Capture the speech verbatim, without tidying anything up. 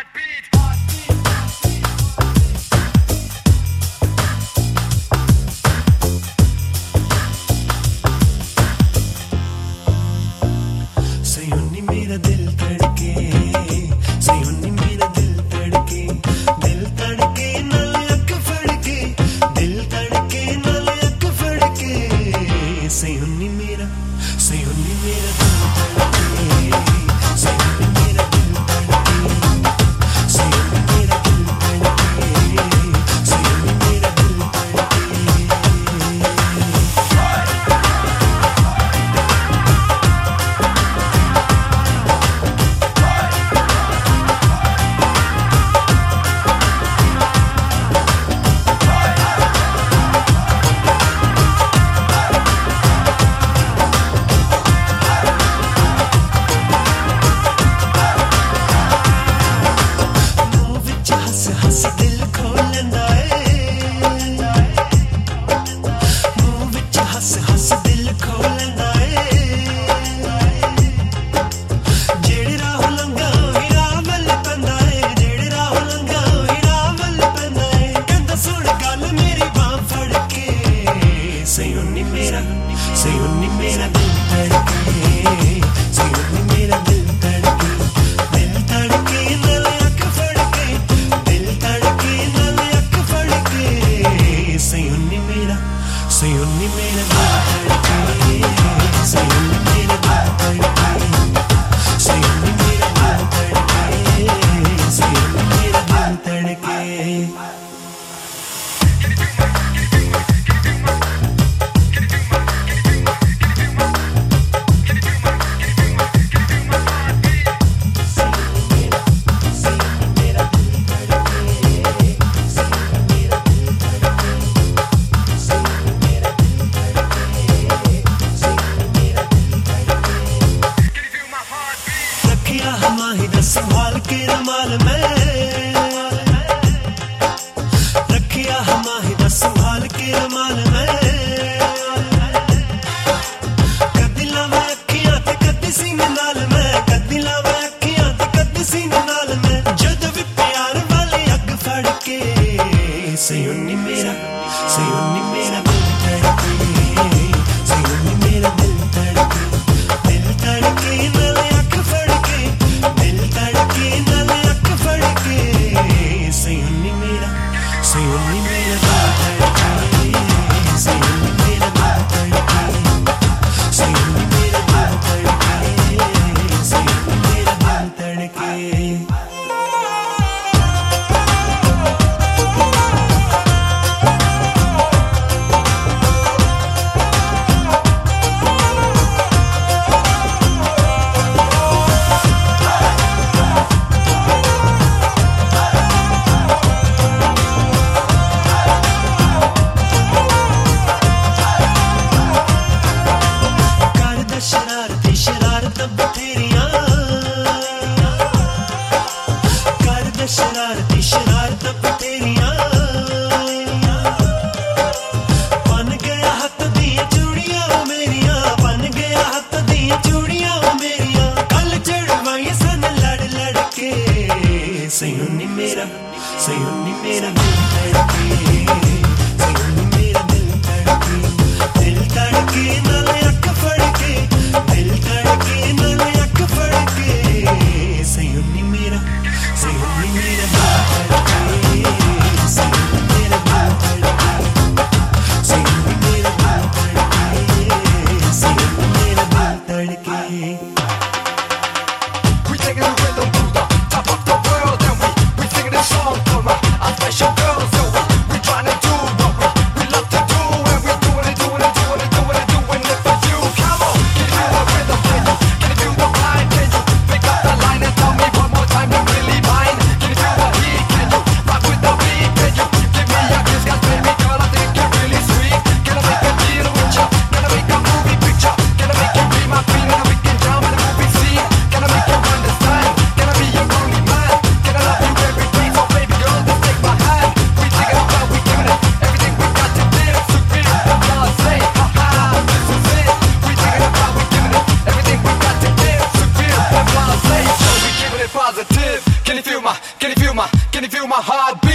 संभाल के रमाल में रखिया हमारी संभाल के रमाल में कदी लावे अखियां ते कदी सीने नाल में कदी लावे अखियां ते कदी सीने नाल में जद भी प्यार वाली अग फड़ के सयोनी मेरा सयोनी मेरा दिल धड़के सयोनी मेरा दिल धड़के दिल धड़के नाले अग फड़ के दिल धड़के नाले अग फड़ के सयोनी मेरा सयोनी मेरा दिल धड़के सयोनी मेरा दिल धड़के सयोनी मेरा दिल धड़के सयोनी मेरा दिल धड़के शरारती शरारत बथेरियां कर दे शरारती शरारत बथेरियां बन गया हथ दियां चूड़ियां मेरियां बन गया हथ दियां चूड़ियां मेरियां कल चढ़वाई सन लड़ लड़ के सयोनी मेरा सयोनी मेरा दिल धड़के सयोनी मेरा दिल धड़के दिल धड़के नाले अख फड़ के दिल धड़के नाले अख फड़ के सयोनी मेरा सयोनी मेरा दिल धड़के सयोनी मेरा दिल धड़के सयोनी मेरा दिल धड़के सयोनी मेरा दिल धड़के We taking the rhythm to the top of the world, and we we singing this song for my our special girls. So we we trying to do what we we love to do, and we doing it, doing it, doing it, doing it, doing it. Can you feel my heartbeat?